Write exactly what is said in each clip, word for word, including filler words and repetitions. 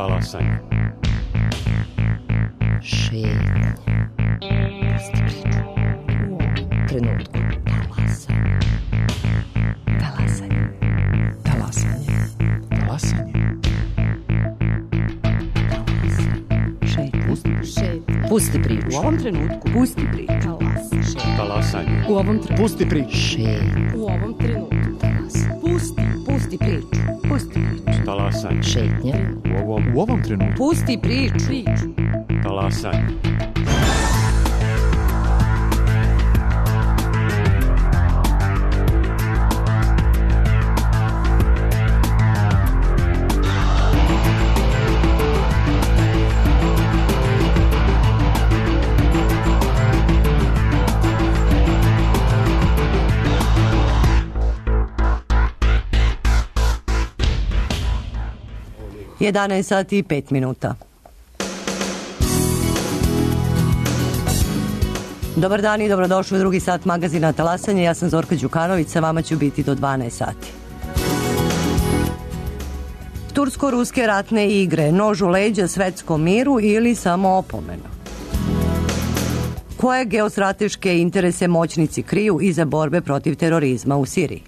Talasanje. Šetnje. Pusti priču. U ovom trenutku. Talasanje. Talasanje. Talasanje. Talasanje. Šetnje. Pusti priču. U ovom trenutku. Pusti priču. Talasanje. Talasanje. U ovom trenutku. Pusti priču. Šetnje. U ovom trenutku. Talasanje. Pusti. Pusti priču. Pusti priču. Talasanje. Šetnje. U ovom, U ovom trenutku. Pusti priču. Priču. talasanje. jedanaest sati i pet minuta. Dobar dan i dobrodošli u drugi sat magazina Talasanje. Ja sam Zorka Đukanović, sa vama ću biti do dvanaest sati. Tursko-ruske ratne igre, nož u leđa svetskom miru ili samo opomena? Koje geostrateške interese moćnici kriju iza borbe protiv terorizma u Siriji?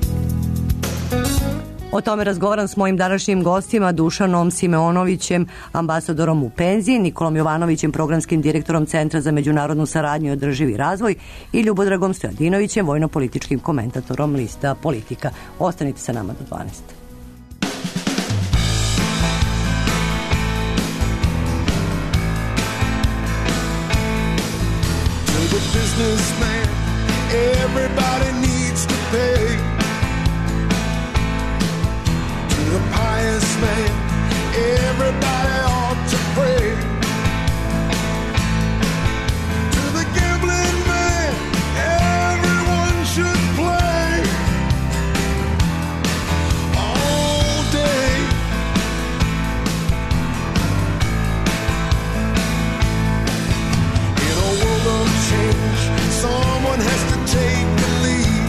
O tome razgovaram s mojim današnjim gostima, Dušanom Simeonovićem, ambasadorom u penziji, Nikolom Jovanovićem, programskim direktorom Centra za međunarodnu saradnju i održivi razvoj i Ljubodragom Stojadinovićem, vojno-političkim komentatorom lista Politika. Ostanite sa nama do dvanaest. To the businessman, everybody needs to pay. The pious man, everybody ought to pray. To the gambling man, everyone should play. All day. In a world of change, someone has to take the lead.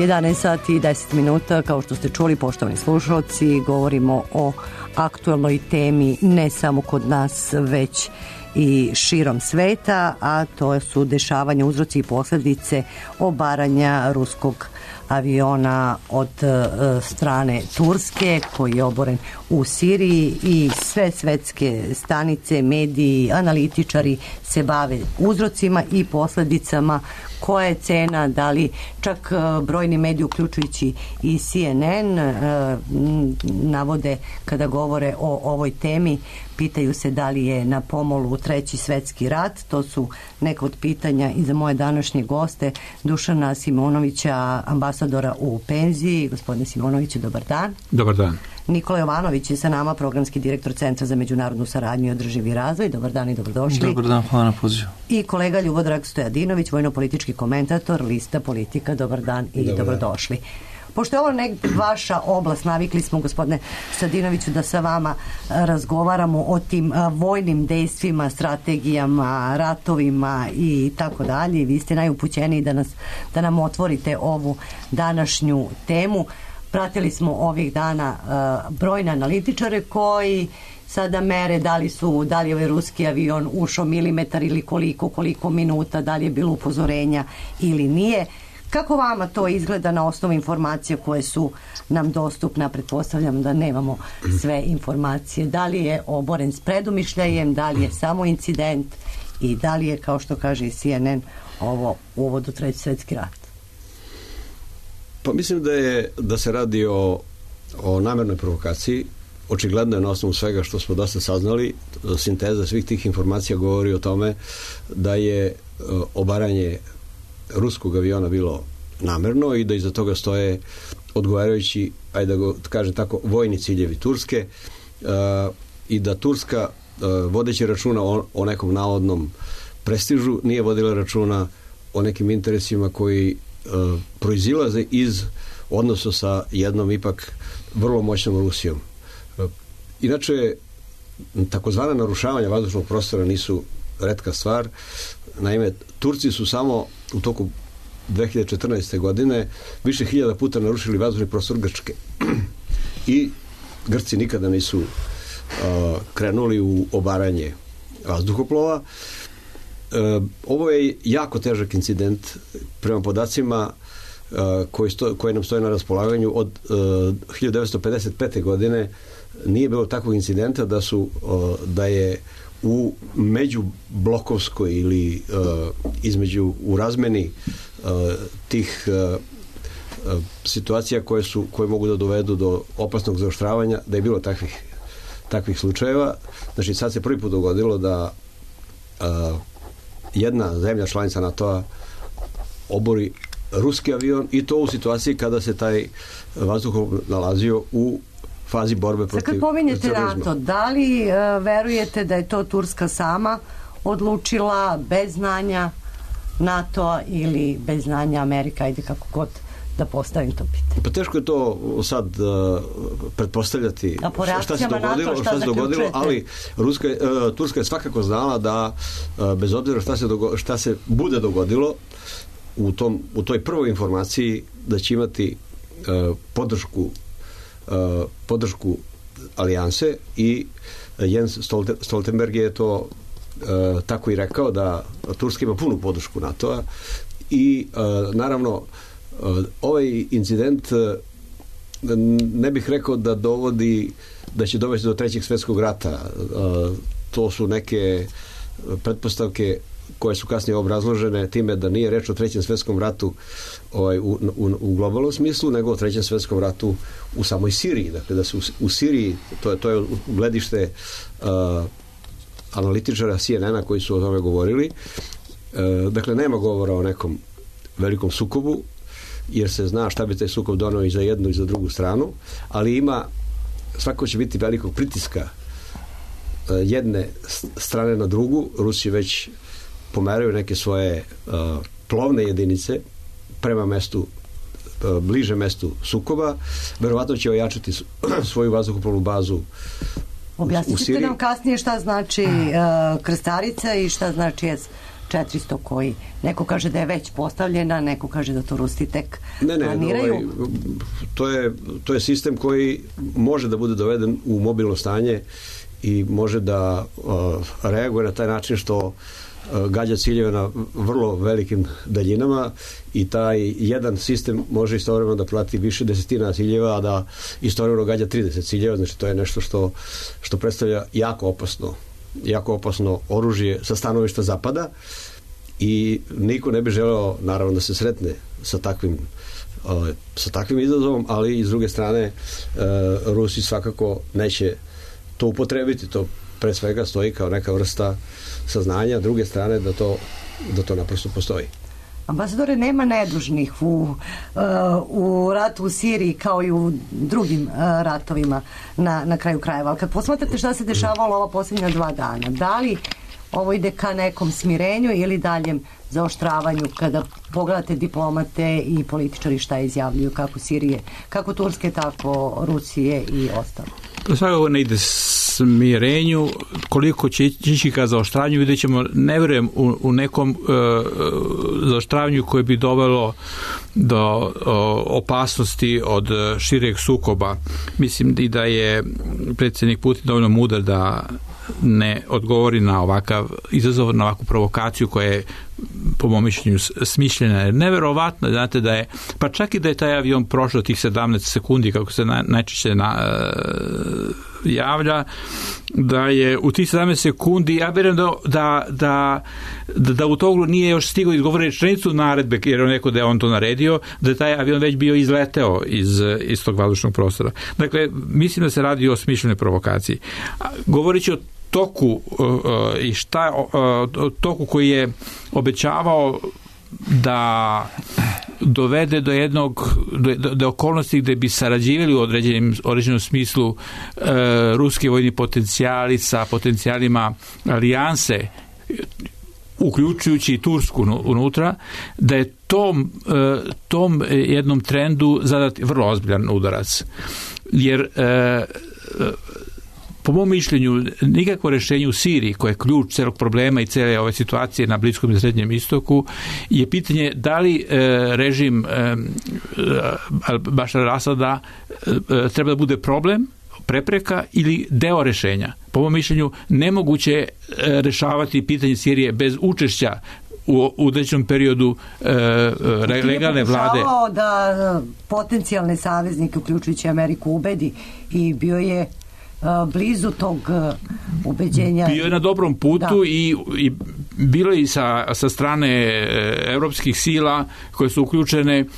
jedanaest sati i deset minuta, kao što ste čuli, poštovani slušalci, govorimo o aktuelnoj temi ne samo kod nas, već i širom sveta, a to su dešavanja, uzroci i posljedice obaranja ruskog aviona od uh, strane Turske koji je oboren u Siriji, i sve svetske stanice, mediji, analitičari se bave uzrocima i posljedicama. Koja je cena, da li čak uh, brojni mediji, uključujući i C N N, uh, navode kada govore o ovoj temi, pitaju se da li je na pomolu treći svetski rat. To su neka od pitanja i za moje današnje goste, Dušana Simonovića, ambasadora u penziji. Gospodine Simonoviću, dobar dan. Dobar dan. Nikola Jovanović je sa nama, programski direktor Centra za međunarodnu saradnju i održivi razvoj. Dobar dan i dobrodošli. Dobar dan, hvala na pozivu. I kolega Ljubodrag Stojadinović, vojno-politički komentator, Lista Politika. Dobar dan i dobar dobrodošli. Pošto je ovo nek vaša oblast, navikli smo, gospodine Stojadinoviću, da sa vama razgovaramo o tim vojnim dejstvima, strategijama, ratovima i tako dalje. Vi ste najupućeniji da nas, da nam otvorite ovu današnju temu. Pratili smo ovih dana uh, brojne analitičare koji sada mere da li su, da li je ovaj ruski avion ušao milimetar ili koliko, koliko minuta, da li je bilo upozorenja ili nije. Kako vama to izgleda na osnovu informacija koje su nam dostupne? Pretpostavljam da nemamo sve informacije. Da li je oboren s predumišljajem, da li je samo incident i da li je, kao što kaže i C N N, ovo uvod u treći svjetski rat? Pa mislim da je da se radi o, o namernoj provokaciji. Očigledno je na osnovu svega što smo dosta saznali, sinteza svih tih informacija govori o tome da je obaranje ruskog aviona bilo namerno i da iza toga stoje odgovarajući, ajde da go kažem tako, vojni ciljevi Turske, uh, i da Turska, uh, vodeći računa o, o nekom navodnom prestižu, nije vodila računa o nekim interesima koji uh, proizilaze iz odnosa sa jednom ipak vrlo moćnom Rusijom. Uh, inače, takozvana narušavanja vazdušnog prostora nisu retka stvar. Naime, Turci su samo u toku dve hiljade četrnaeste. godine više hiljada puta narušili vazdušni prostor Grčke. I Grci nikada nisu uh, krenuli u obaranje vazduhoplova. Uh, ovo je jako težak incident prema podacima uh, koji, sto, koji nam stoje na raspolaganju od uh, hiljadu devetsto pedeset pete. godine. Nije bilo takvog incidenta da su uh, da je u međublokovskoj ili uh, između u razmeni uh, tih uh, uh, situacija koje su koje mogu da dovedu do opasnog zaoštravanja, da je bilo takvih takvih slučajeva. Znači sad se prvi put dogodilo da uh, jedna zemlja članica NATO-a obori ruski avion, i to u situaciji kada se taj vazduhoplov nalazio u fazi borbe protiv terorizma. Sad kad pominjete NATO, da li uh, verujete da je to Turska sama odlučila bez znanja NATO-a ili bez znanja Amerika, ajde kako god da postavim to pitanje? Pa teško je to sad uh, pretpostavljati šta se dogodilo, NATO, šta se dogodilo, ali Ruska, uh, Turska je svakako znala da uh, bez obzira šta se, dogo, šta se bude dogodilo u, tom, u toj prvoj informaciji, da će imati uh, podršku Uh, podršku alijanse, i Jens Stoltenberg je to uh, tako i rekao, da Turska ima punu podršku NATO-a, i uh, naravno uh, ovaj incident uh, ne bih rekao da dovodi da će dovesti do trećeg svjetskog rata. Uh, to su neke pretpostavke koje su kasnije obrazložene time da nije reč o trećem svjetskom ratu ovaj, u, u, u globalnom smislu, nego o trećem svjetskom ratu u samoj Siriji. Dakle, da se u, u Siriji, to je, to je gledište uh, analitičara C N N-a koji su o tome govorili. Uh, dakle, nema govora o nekom velikom sukobu, jer se zna šta bi taj sukob donao i za jednu i za drugu stranu, ali ima, svako će biti velikog pritiska uh, jedne strane na drugu. Rusi već pomeraju neke svoje uh, plovne jedinice prema mestu, uh, bliže mestu sukoba. Verovatno će ojačati svoju vazduhoplovnu bazu u, u Siriji. Objasnite nam kasnije šta znači uh, krstarica i šta znači S četiristo koji, neko kaže da je već postavljena, neko kaže da to Rusi tek ne, ne, planiraju. Ovaj, to, je, to je sistem koji može da bude doveden u mobilno stanje i može da uh, reaguje na taj način što uh, gađa ciljeve na vrlo velikim daljinama i taj jedan sistem može istovremeno da prati više desetina ciljeva, a da istovremeno gađa trideset ciljeva, znači to je nešto što, što predstavlja jako opasno jako opasno oružje sa stanovišta Zapada i niko ne bi želeo naravno da se sretne sa takvim uh, sa takvim izazovom, ali i s druge strane uh, Rusi svakako neće to upotrebiti, to pre svega stoji kao neka vrsta saznanja, s druge strane da to, da to naprosto postoji. Ambasadore, nema nedužnih u, uh, u ratu u Siriji kao i u drugim uh, ratovima na, na kraju krajeva. Ali kad posmatrate šta se dešavalo ova posljednja dva dana, da li ovo ide ka nekom smirenju ili daljem zaoštravanju kada pogledate diplomate i političari šta izjavljuju kako Sirije, kako Turske, tako Rusije i ostalo? Svakako ne ide smirenju, koliko će ići ka zaoštranju, vidjet ćemo, ne vjerujem u, u nekom uh, zaoštravanju koje bi dovelo do uh, opasnosti od šireg sukoba. Mislim i da je predsjednik Putin dovoljno mudar da ne odgovori na ovakav izazov, na ovakvu provokaciju koja je po mom mišljenju smišljena. Neverovatno, znate da je, pa čak i da je taj avion prošao tih sedamnaest sekundi, kako se na, najčešće na, uh, javlja, da je u tih sedamnaest sekundi, ja vjerujem da, da, da, da, da u togu nije još stigao izgovoriti rečenicu naredbe, jer on rekao da je on to naredio, da je taj avion već bio izleteo iz, iz tog vazdušnog prostora. Dakle, mislim da se radi o smišljenoj provokaciji. Govorit ću o toku uh, i šta uh, toku koji je obećavao da dovede do jednog do, do, do okolnosti gde bi sarađivali u određenim, određenom smislu e, ruski vojni potencijali sa potencijalima alijanse, uključujući i Tursku unutra, da je tom, e, tom jednom trendu zadat vrlo ozbiljan udarac. Jer e, po mom mišljenju, nikakvo rješenje u Siriji, koje je ključ celog problema i cele ove situacije na Bliskom i Srednjem istoku, je pitanje da li e, režim e, Bašar al-Asada e, treba da bude problem, prepreka ili deo rješenja. Po mom mišljenju, nemoguće e, rešavati pitanje Sirije bez učešća u određenom periodu e, legalne vlade. Ti je pokušavao da potencijalne saveznike, uključujući Ameriku, ubedi i bio je blizu tog ubeđenja. Bio je na dobrom putu da. i, i bilo i sa, sa strane evropskih sila koje su uključene e,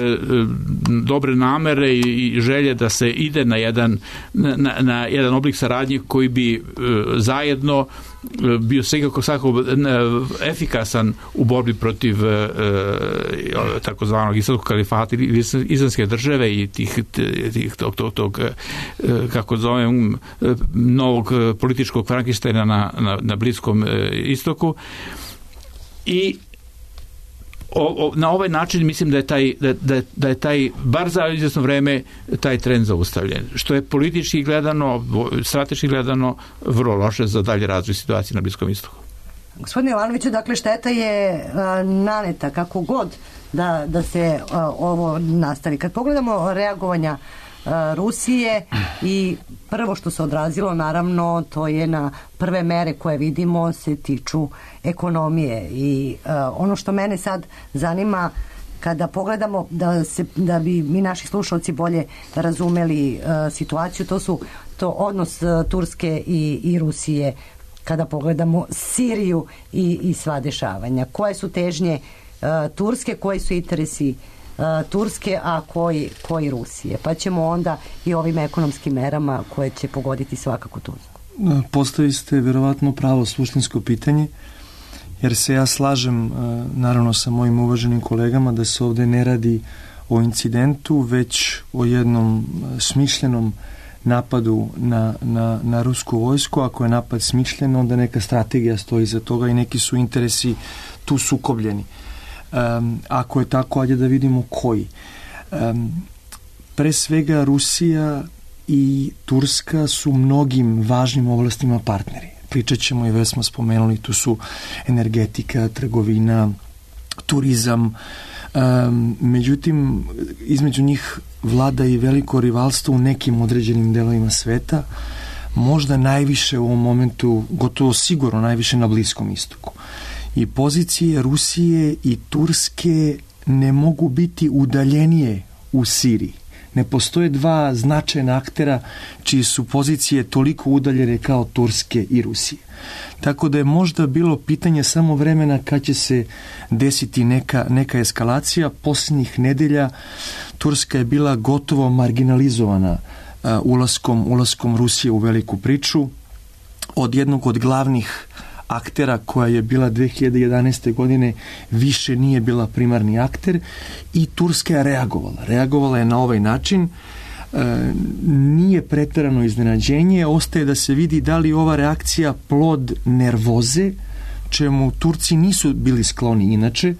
dobre namere i, i želje da se ide na jedan, na, na jedan oblik saradnje koji bi e, zajedno bio svakako svakako efikasan u borbi protiv e, takozvanog islamskog kalifata ili islamske države i tih, tih tog, tog, tog kako zovem novog političkog Frankensteina na, na, na Bliskom istoku. I O, o, na ovaj način mislim da je taj, da, da, da je taj bar za izvjesno vreme taj trend zaustavljen, što je politički gledano, strateški gledano vrlo loše za dalje razvoj situacije na Bliskom istoku. Gospodine Jovanoviću, dakle šteta je a, naneta kako god da, da se a, ovo nastavi. Kad pogledamo reagovanja a, Rusije i prvo što se odrazilo, naravno, to je na prve mere koje vidimo se tiču ekonomije i uh, ono što mene sad zanima kada pogledamo da, se, da bi mi naši slušalci bolje razumeli uh, situaciju, to su to odnos uh, Turske i, i Rusije kada pogledamo Siriju i, i sva dešavanja. Koje su težnje uh, Turske, koji su interesi uh, Turske, a koji, koji Rusije? Pa ćemo onda i ovim ekonomskim merama koje će pogoditi svakako Tursku. Postavili ste vjerovatno pravo suštinsko pitanje, jer se ja slažem naravno sa mojim uvaženim kolegama da se ovdje ne radi o incidentu, već o jednom smišljenom napadu na, na, na rusku vojsku. Ako je napad smišljen, onda neka strategija stoji iza toga i neki su interesi tu sukobljeni. Um, ako je tako, ajde da vidimo koji. Um, pre svega Rusija i Turska su mnogim važnim oblastima partneri. pričat ćemo i već smo spomenuli, tu su energetika, trgovina, turizam. Um, međutim, između njih vlada i veliko rivalstvo u nekim određenim delovima sveta, možda najviše u ovom momentu, gotovo sigurno najviše na Bliskom istoku. I pozicije Rusije i Turske ne mogu biti udaljenije u Siriji. Ne postoje dva značajna aktera čiji su pozicije toliko udaljene kao Turske i Rusije. Tako da je možda bilo pitanje samo vremena kad će se desiti neka, neka eskalacija. Posljednjih nedelja Turska je bila gotovo marginalizovana uh, ulaskom, ulaskom Rusije u veliku priču. Od jednog od glavnih aktera koja je bila dve hiljade jedanaeste. godine više nije bila primarni akter i Turska je reagovala. Reagovala je na ovaj način. E, nije pretjerano iznenađenje, ostaje da se vidi da li ova reakcija plod nervoze, čemu Turci nisu bili skloni inače,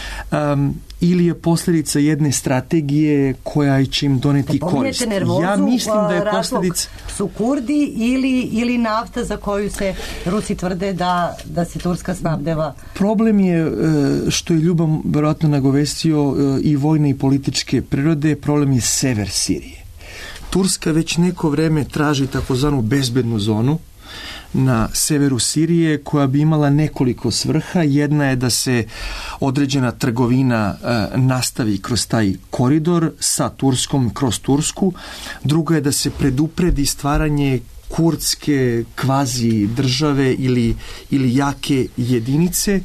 um, ili je posljedica jedne strategije koja će im doneti korist. Nervozu, ja mislim da je posljedica... su Kurdi ili, ili nafta za koju se Rusi tvrde da, da se Turska snabdeva. Problem je, što je Ljuba verovatno nagovestio, i vojne i političke prirode, problem je sever Sirije. Turska već neko vreme traži takozvanu bezbednu zonu na severu Sirije koja bi imala nekoliko svrha. Jedna je da se određena trgovina e, nastavi kroz taj koridor sa Turskom kroz Tursku. Druga je da se predupredi stvaranje kurdske kvazi države ili, ili jake jedinice.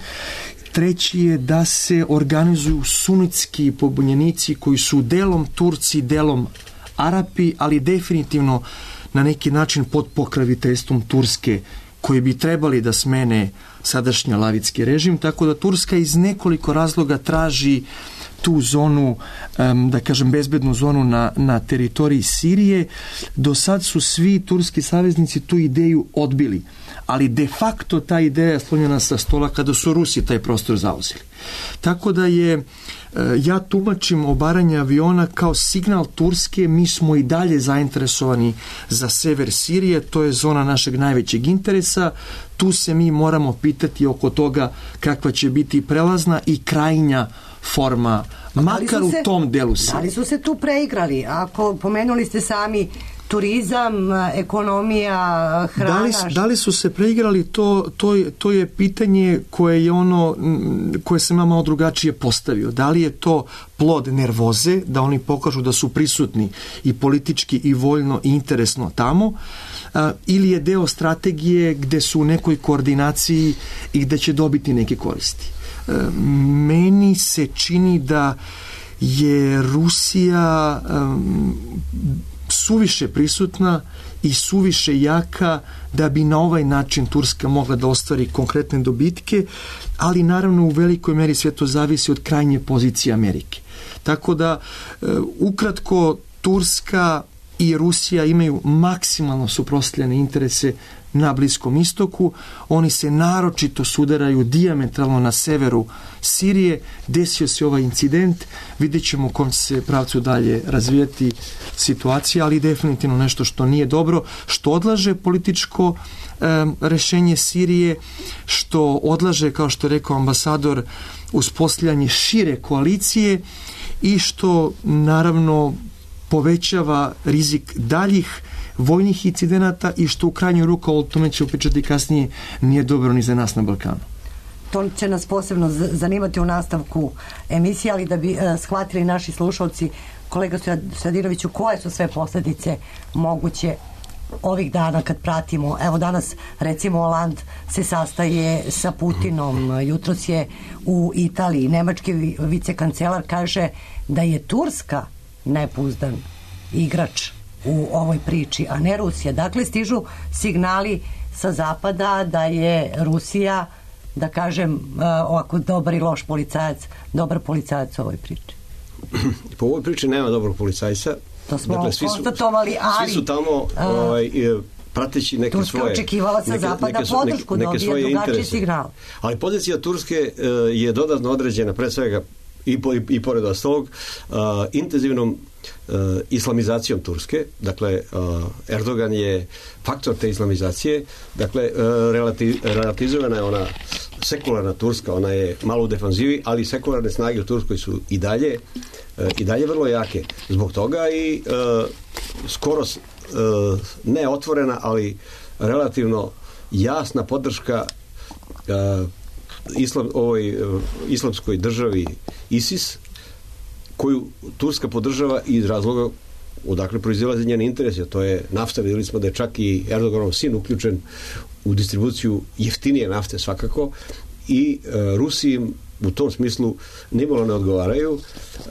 Treći je da se organizuju sunitski pobunjenici koji su delom Turci, delom Arapi, ali definitivno na neki način pod pokraviteljstvom Turske, koji bi trebali da smene sadašnji alavitski režim, tako da Turska iz nekoliko razloga traži tu zonu, da kažem bezbednu zonu na, na teritoriji Sirije. Do sad su svi turski saveznici tu ideju odbili, ali de facto ta ideja je sklonjena sa stola kada su Rusi taj prostor zauzeli. Tako da je, ja tumačim obaranje aviona kao signal Turske, mi smo i dalje zainteresovani za sever Sirije, to je zona našeg najvećeg interesa, tu se mi moramo pitati oko toga kakva će biti prelazna i krajnja forma, makar u tom delu Sirije. Da li su se tu preigrali? Ako pomenuli ste sami turizam, ekonomija, hrana... Da li, da li su se preigrali, to, to, je, to je pitanje koje je ono, koje se malo drugačije postavio. Da li je to plod nervoze, da oni pokažu da su prisutni i politički i voljno i interesno tamo, a, ili je deo strategije gde su u nekoj koordinaciji i gde će dobiti neke koristi. A, meni se čini da je Rusija um, suviše prisutna i suviše jaka da bi na ovaj način Turska mogla da ostvari konkretne dobitke, ali naravno u velikoj meri sve to zavisi od krajnje pozicije Amerike. Tako da, e, ukratko, Turska i Rusija imaju maksimalno suprotstavljene interese na Bliskom istoku. Oni se naročito sudaraju dijametralno na severu Sirije. Desio se ovaj incident, vidjet ćemo u kom će se pravcu dalje razvijati situacija, ali definitivno nešto što nije dobro, što odlaže političko e, rešenje Sirije, što odlaže, kao što je rekao ambasador, uspostavljanje šire koalicije i što naravno povećava rizik daljih vojnih incidenata i što u krajnju ruku, o tome ću pričati kasnije, nije dobro ni za nas na Balkanu. To će nas posebno zanimati u nastavku emisije, ali da bi uh, shvatili naši slušalci, kolega Stojadinoviću, koje su sve posljedice moguće ovih dana kad pratimo. Evo danas recimo Holand se sastaje sa Putinom, jutros je u Italiji, nemački vicekancelar kaže da je Turska najpouzdan igrač u ovoj priči, a ne Rusija. Dakle, stižu signali sa zapada da je Rusija, da kažem, ovako dobar i loš policajac, dobar policajac u ovoj priči. Po ovoj priči nema dobrog policajca. To smo dakle, svi konstatovali, su, ali... Svi su tamo ovaj, prateći neke Turska svoje... očekivala sa neke, zapada neke, podršku, neke, neke dobije drugačiji interese. signal. Ali pozicija Turske je dodatno određena, pre svega i, po, i, i pored ostalog uh, intenzivnom uh, islamizacijom Turske. Dakle, uh, Erdogan je faktor te islamizacije. Dakle, uh, relati, relativizovana je ona sekularna Turska, ona je malo u defanzivi, ali sekularne snage u Turskoj su i dalje uh, i dalje vrlo jake. Zbog toga i uh, skoro uh, ne otvorena, ali relativno jasna podrška uh, islam, ovoj uh, islamskoj državi ISIS, koju Turska podržava iz razloga odakle proizilaze njeni interesi, a to je nafta. Vidjeli smo da je čak i Erdoganov sin uključen u distribuciju jeftinije nafte svakako i uh, Rusiji u tom smislu nimalo ne odgovaraju. Uh,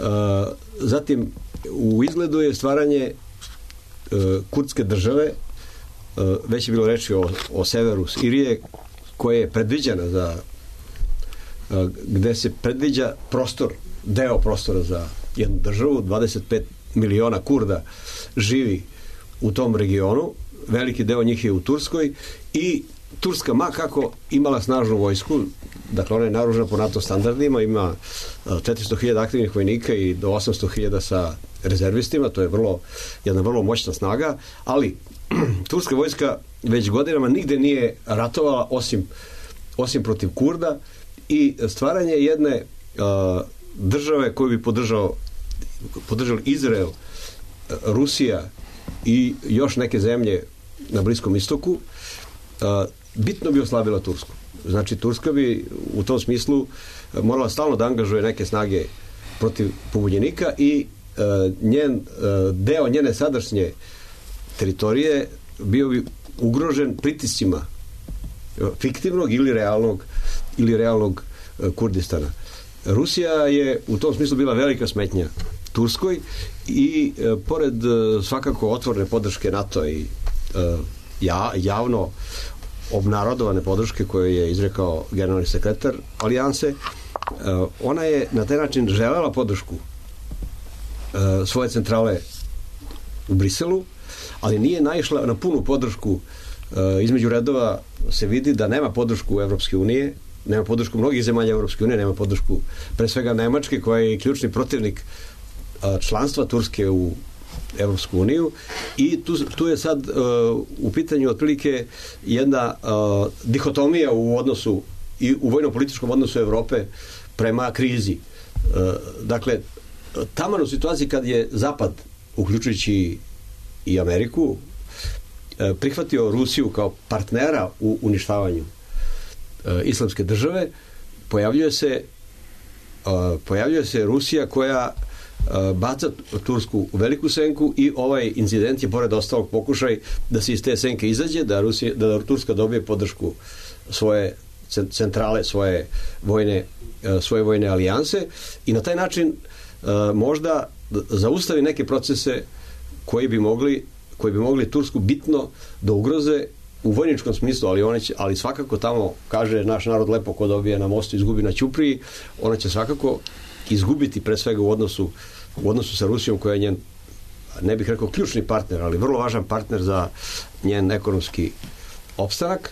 zatim u izgledu je stvaranje uh, kurdske države. Uh, već je bilo reči o, o severu Sirije, koja je predviđena za uh, gde se predviđa prostor, deo prostora za jednu državu. dvadeset pet miliona Kurda živi u tom regionu, veliki deo njih je u Turskoj i Turska, ma kako imala snažnu vojsku, dakle ona je naoružana po NATO standardima, ima četiristo hiljada aktivnih vojnika i do osamsto hiljada sa rezervistima, to je vrlo, jedna vrlo moćna snaga, ali turska vojska već godinama nigde nije ratovala osim, osim protiv Kurda i stvaranje jedne uh, države koju bi podržao podržali Izrael, Rusija i još neke zemlje na Bliskom istoku, uh, bitno bi oslabila Tursku. Znači Turska bi u tom smislu morala stalno da angažuje neke snage protiv pobunjenika i uh, njen uh, deo njene sadašnje teritorije bio bi ugrožen pritiscima fiktivnog ili realnog ili realnog uh, Kurdistana. Rusija je u tom smislu bila velika smetnja Turskoj i e, pored e, svakako otvorene podrške NATO i e, ja, javno obnarodovane podrške koje je izrekao generalni sekretar Alijanse, e, ona je na taj način želela podršku e, svoje centrale u Briselu, ali nije naišla na punu podršku. E, između redova se vidi da nema podršku Evropske unije, nema podršku mnogih zemalja Evropske unije, nema podršku pre svega Nemačke, koja je ključni protivnik članstva Turske u Evropsku uniju i tu, tu je sad uh, u pitanju otprilike jedna uh, dihotomija u odnosu i u vojno-političkom odnosu Evrope prema krizi. Uh, dakle, taman u situaciji kad je Zapad, uključujući i Ameriku, uh, prihvatio Rusiju kao partnera u uništavanju uh, islamske države, pojavljuje se uh, pojavljuje se Rusija koja baca Tursku u veliku senku i ovaj incident je pored ostalog pokušaj da se iz te senke izađe, da, Rusija, da Turska dobije podršku svoje centrale, svoje vojne, svoje vojne alijanse i na taj način možda zaustavi neke procese koji bi mogli, koji bi mogli Tursku bitno da ugroze u vojničkom smislu, ali, one će, ali svakako tamo, kaže naš narod lepo, ko dobije na mostu izgubi na ćupriji, ona će svakako izgubiti pre svega u odnosu u odnosu sa Rusijom, koja je njen, ne bih rekao ključni partner, ali vrlo važan partner za njen ekonomski opstanak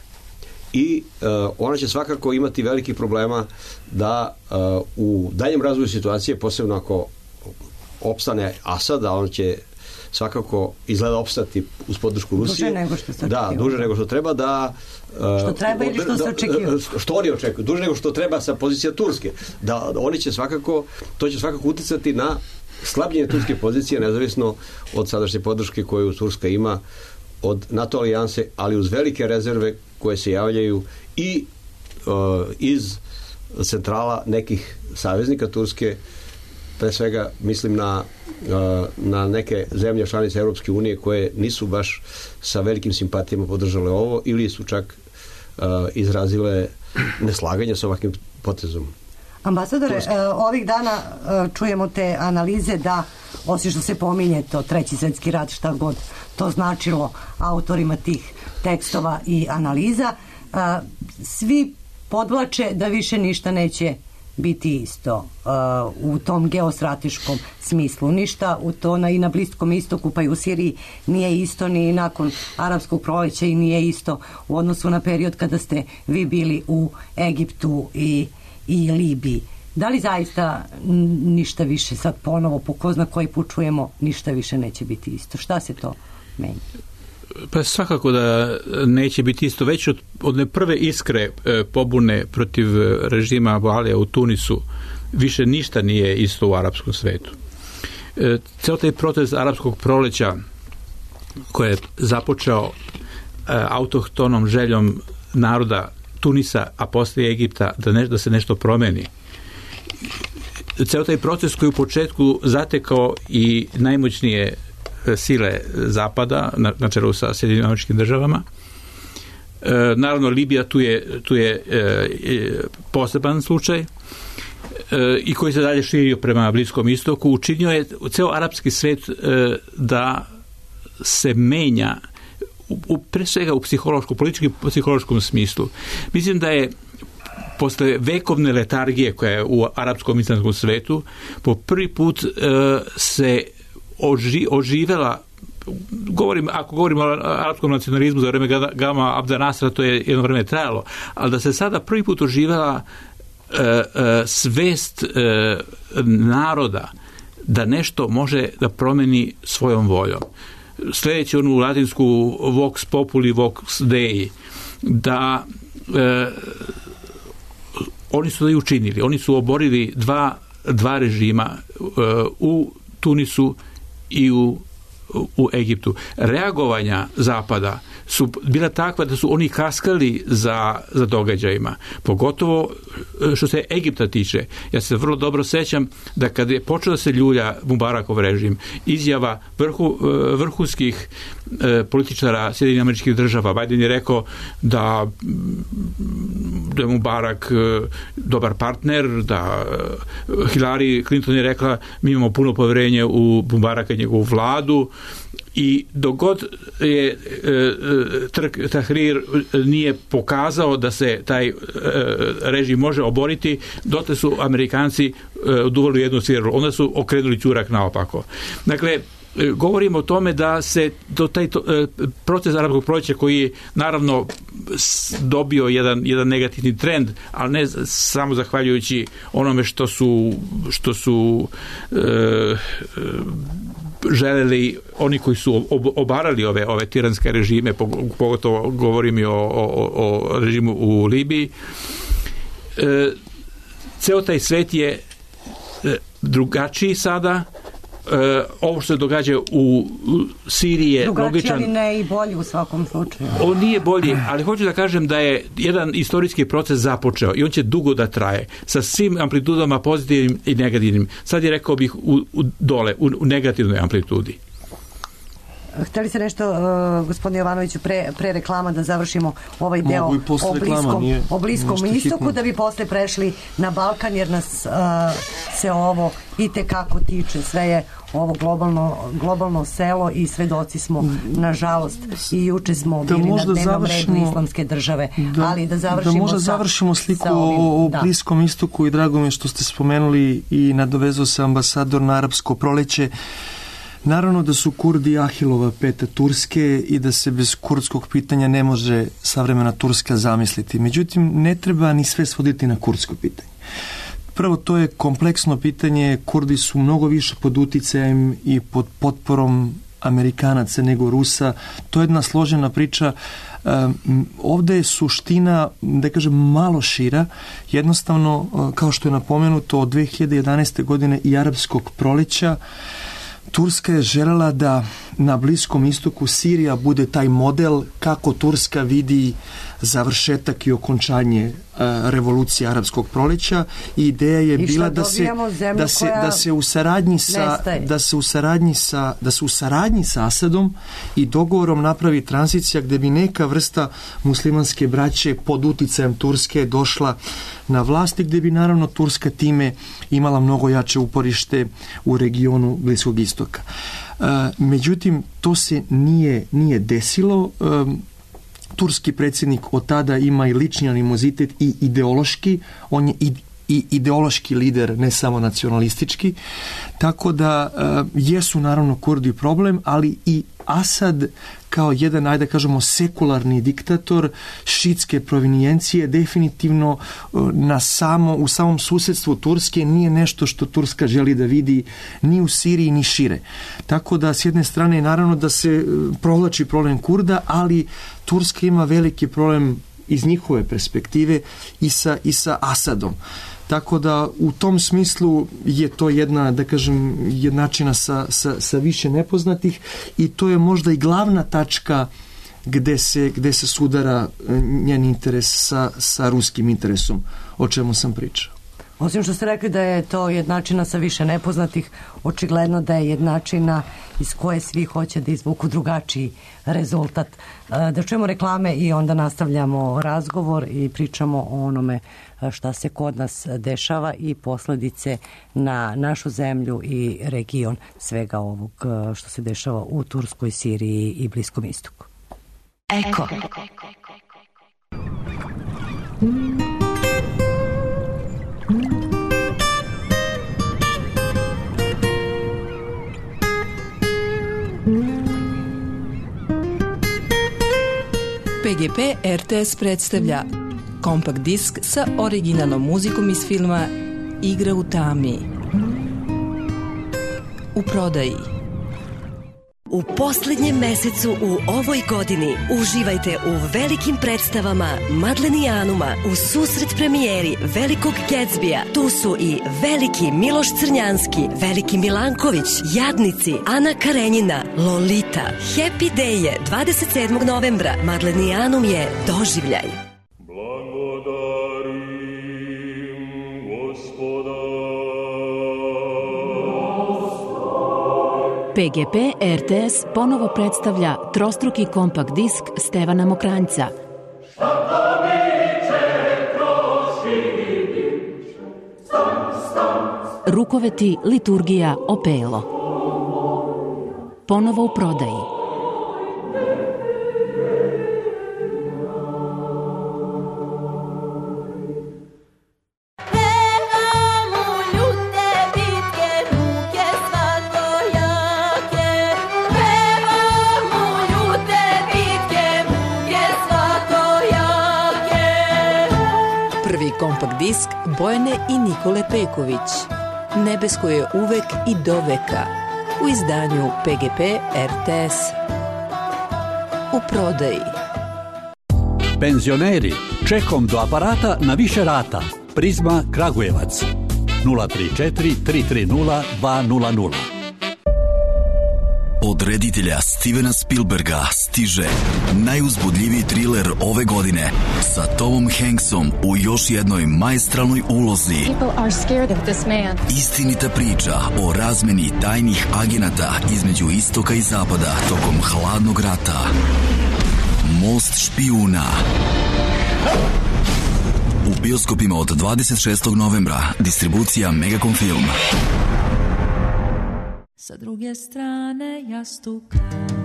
i uh, ona će svakako imati velikih problema da uh, u daljem razvoju situacije, posebno ako opstane Asad, a on će svakako izgleda opstati uz podršku Rusije. Duže nego što se Da, duže nego što treba da što treba ili što se očekuje? Što oni očekuju, duže nego što treba sa pozicija Turske. Da oni će svakako, to će svakako uticati na slabljenje turske pozicije, nezavisno od sadašnje podrške koju Turska ima od NATO alijanse, ali uz velike rezerve koje se javljaju i uh, iz centrala nekih saveznika Turske, pre svega mislim na, uh, na neke zemlje članice Europske unije koje nisu baš sa velikim simpatijama podržale ovo ili su čak uh, izrazile neslaganje sa ovakvim potezom. Ambasadore, uh, ovih dana uh, čujemo te analize da, osim što se pominje to treći svjetski rat, šta god to značilo autorima tih tekstova i analiza, uh, svi podvlače da više ništa neće biti isto uh, u tom geostrateškom smislu. Ništa u to na, i na Bliskom istoku pa i u Siriji nije isto ni nakon arapskog proleća i nije isto u odnosu na period kada ste vi bili u Egiptu i, i Libiji. Da li zaista ništa više sad ponovo, po ko zna koji put čujemo, ništa više neće biti isto? Šta se to menja? Pa svakako da neće biti isto. Već od, od ne prve iskre e, pobune protiv režima Abu Alija u Tunisu više ništa nije isto u arapskom svetu. E, ceo taj proces arapskog proleća koji je započeo e, autohtonom željom naroda Tunisa, a poslije Egipta da, ne, da se nešto promeni. Ceo taj proces koji u početku zatekao i najmoćnije sile Zapada na, na čelu sa Sjedinjenim Američkim Državama. E, naravno, Libija tu je, tu je e, poseban slučaj e, i koji se dalje širio prema Bliskom istoku. Učinio je ceo arapski svet e, da se menja u, pre svega u psihološkom, politički psihološkom smislu. Mislim da je posle vekovne letargije koja je u arapskom islamskom svetu po prvi put e, se oži, oživela, govorim, ako govorimo o arapskom nacionalizmu za vreme Gama Abdel Nasra, to je jedno vreme trajalo, ali da se sada prvi put oživela e, e, svest e, naroda da nešto može da promeni svojom voljom. Sljedeći onu latinsku vox populi, vox dei, da e, oni su da i učinili. Oni su oborili dva, dva režima e, u Tunisu i u, u Egiptu. Reagovanja Zapada su bila takva da su oni kaskali za, za događajima. Pogotovo što se Egipta tiče. Ja se vrlo dobro sećam da kad je počeo da se ljulja Mubarakov režim, izjava vrhu, vrhunskih e, političara Sjedinjenih Američkih Država, Biden je rekao da, da je Mubarak e, dobar partner, da Hillary Clinton je rekla mi imamo puno povjerenje u Mubaraka i njegovu vladu, i dogod je e, Trk Tahrir nije pokazao da se taj e, režim može oboriti, dotle su Amerikanci e, oduvali jednu svijeru, onda su okrenuli ćurak naopako. Dakle, e, govorimo o tome da se do taj to, e, proces arapskog proljeća koji je naravno dobio jedan, jedan negativni trend, ali ne samo zahvaljujući onome što su što su e, e, želeli oni koji su obarali ove, ove tiranske režime, pogotovo govorim i o, o, o režimu u Libiji. E, ceo taj svet je drugačiji sada. E, ovo što se događa u Siriji je drugačiji, logičan. Ali ne i bolji u svakom slučaju. On nije bolji, ali hoću da kažem da je jedan istorijski proces započeo i on će dugo da traje, sa svim amplitudama pozitivnim i negativnim. Sad je, rekao bih, u, u dole, u, u negativnoj amplitudi. Hteli se nešto, uh, gospodine Jovanoviću, pre, pre reklama da završimo ovaj deo o Bliskom, reklama, nije, o Bliskom istoku, hitno. Da bi posle prešli na Balkan, jer nas uh, se ovo i tekako tiče. Sve je ovo globalno, globalno selo i svedoci smo, nažalost, i juče smo da bili na dnevnom završimo, redu Islamske države, da, ali da završimo da možda sa, završimo sliku ovim, o, o da. Bliskom istoku, i drago mi je što ste spomenuli i nadovezao se ambasador na arapsko proleće. Naravno da su Kurdi Ahilova peta Turske i da se bez kurdskog pitanja ne može savremena Turska zamisliti. Međutim, ne treba ni sve svoditi na kurdsko pitanje. Prvo, to je kompleksno pitanje. Kurdi su mnogo više pod uticajem i pod potporom Amerikanaca nego Rusa. To je jedna složena priča. Um, ovdje je suština, da kažem, malo šira. Jednostavno, kao što je napomenuto, od dve hiljade jedanaeste. godine i arapskog proleća Turska je željela da na Bliskom istoku Sirija bude taj model kako Turska vidi završetak i okončanje uh, revolucije arapskog proleća, i ideja je I bila da se da se da se u saradnji sa nestaje. da se u saradnji sa da se u saradnji sa Asadom i dogovorom napravi tranzicija gdje bi neka vrsta muslimanske braće pod uticajem Turske došla na vlasti, gdje bi naravno Turska time imala mnogo jače uporište u regionu Bliskog istoka. Uh, međutim, to se nije nije desilo. Um, Turski predsjednik od tada ima i lični animozitet i ideološki. On je i ideološki lider, ne samo nacionalistički. Tako da uh, jesu naravno Kurdi problem, ali i Asad kao jedan, ajde kažemo, sekularni diktator šiitske provinijencije definitivno na samo, u samom susjedstvu Turske nije nešto što Turska želi da vidi ni u Siriji ni šire. Tako da s jedne strane naravno da se provlači problem Kurda, ali Turska ima veliki problem iz njihove perspektive i sa, i sa Asadom. Tako da u tom smislu je to jedna, da kažem, jednačina sa, sa, sa više nepoznatih i to je možda i glavna tačka gde se, gde se sudara njen interes sa, sa ruskim interesom, o čemu sam pričao. Osim što ste rekli da je to jednačina sa više nepoznatih, očigledno da je jednačina iz koje svi hoće da izvuku drugačiji rezultat. Da čujemo reklame i onda nastavljamo razgovor i pričamo o onome šta se kod nas dešava i posledice na našu zemlju i region svega ovog što se dešava u Turskoj, Siriji i Bliskom istoku. Eko. P G P R T S predstavlja kompakt disk sa originalnom muzikom iz filma Igra u tami. U prodaji. U posljednjem mesecu u ovoj godini uživajte u velikim predstavama Madlenijanuma u susret premijeri Velikog Gatsbija. Tu su i Veliki Miloš Crnjanski, Veliki Milanković, Jadnici, Ana Karenjina, Lolita. Happy Day je dvadeset sedmog novembra. Madlenijanum je doživljaj. P G P R T S ponovo predstavlja trostruki kompakt disk Stevana Mokranjca. Rukoveti, liturgija, opelo. Ponovo u prodaji. Kompakt disk Bojane i Nikole Peković. Nebesko je uvek i doveka. U izdanju P G P R T S. U prodaji. Penzioneri, čekom do aparata na više rata. Prizma Kragujevac. nula tri četiri tri tri nula dva nula nula. Od reditelja Stevena Spielberga stiže najuzbudljiviji triler ove godine sa Tomom Hanksom u još jednoj maestralnoj ulozi. Istinita priča o razmeni tajnih agenata između istoka i zapada tokom hladnog rata. Most špijuna. U bioskopima od dvadeset šestog novembra. Distribucija Megacom Film. Sa druge strane jastuka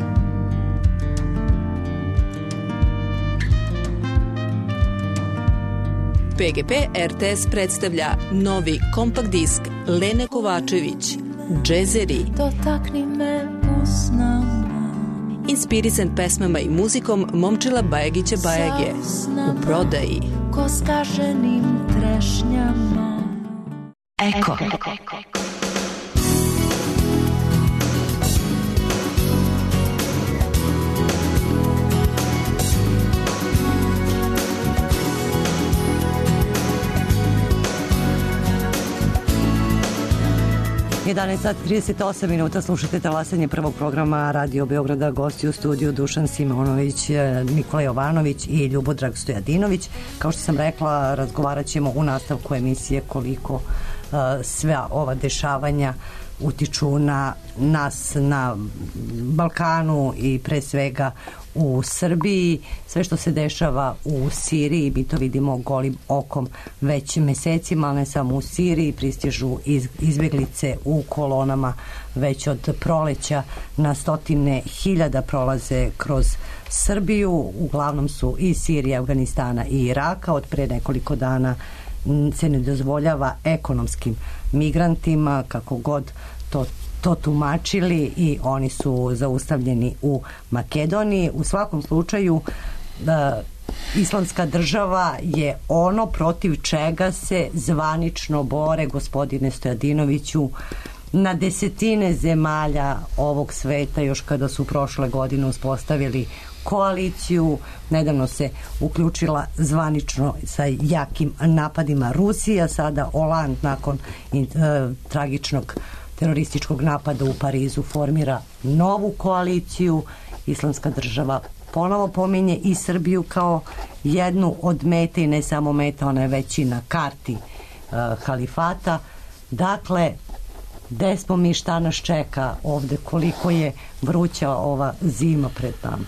P G P R T S predstavlja novi kompakt disk Lene Kovačević Džezeri. Dotakni me usnama. Inspirisan pesmama i muzikom Momčila Bajagića Bajage. U prodaji. Ko skaženim trešnjama. Eko. jedanaest sati trideset osam minuta, slušate talasanje prvog programa Radio Beograda. Gosti u studiju Dušan Simonović, Nikola Jovanović i Ljubodrag Stojadinović. Kao što sam rekla, razgovarat ćemo u nastavku emisije koliko uh, sve ova dešavanja utiču na nas na Balkanu i pre svega u Srbiji. Sve što se dešava u Siriji, mi to vidimo golim okom već mesecima, ali ne samo u Siriji, pristižu iz, izbjeglice u kolonama već od proleća, na stotine hiljada prolaze kroz Srbiju, uglavnom su iz Sirije, Afganistana i Iraka. Od pre nekoliko dana se ne dozvoljava ekonomskim migrantima, kako god to to tumačili, i oni su zaustavljeni u Makedoniji. U svakom slučaju da, Islamska država je ono protiv čega se zvanično bore, gospodine Stojadinoviću, na desetine zemalja ovog sveta, još kada su prošle godine uspostavili koaliciju. Nedavno se uključila zvanično sa jakim napadima Rusija, sada Holand nakon e, tragičnog terorističkog napada u Parizu formira novu koaliciju. Islamska država ponovo pominje i Srbiju kao jednu od meta, i ne samo meta, ona je već i na karti uh, halifata. Dakle, gde smo mi, šta nas čeka ovde, koliko je vruća ova zima pred nama?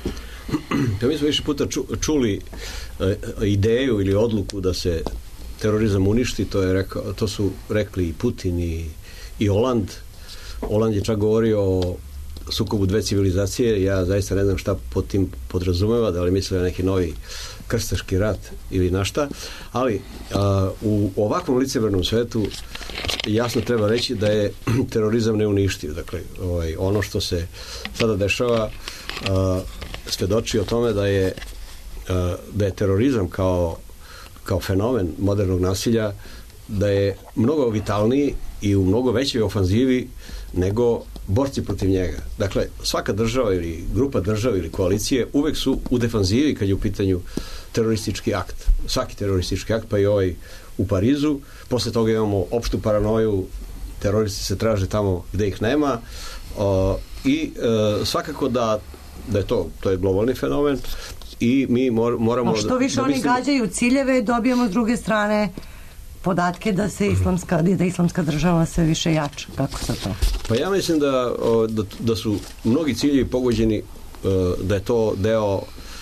Ja, mi smo više puta ču, čuli uh, ideju ili odluku da se terorizam uništi, to, je rekao, to su rekli i Putin i i Holand. Holand je čak govorio o sukobu dve civilizacije. Ja zaista ne znam šta pod tim podrazumeva, da li misle na neki novi krstaški rat ili na šta, ali a, u ovakvom licemernom svetu jasno treba reći da je terorizam neuništiv. Dakle, ovaj, ono što se sada dešava a, svedoči o tome da je a, da je terorizam kao, kao fenomen modernog nasilja, da je mnogo vitalniji i u mnogo većoj ofanzivi nego borci protiv njega. Dakle, svaka država ili grupa država ili koalicije uvek su u defanzivi kad je u pitanju teroristički akt. Svaki teroristički akt, pa i ovaj u Parizu. Posle toga imamo opštu paranoju, teroristi se traže tamo gde ih nema, o, i e, svakako da, da je to, to je globalni fenomen i mi mor, moramo... A što više da, da oni mislimo... gađaju ciljeve, dobijemo s druge strane podatke da se islamska, da islamska država sve više jača. Kako sa to? Pa ja mislim da, da, da su mnogi ciljevi pogođeni, da je to deo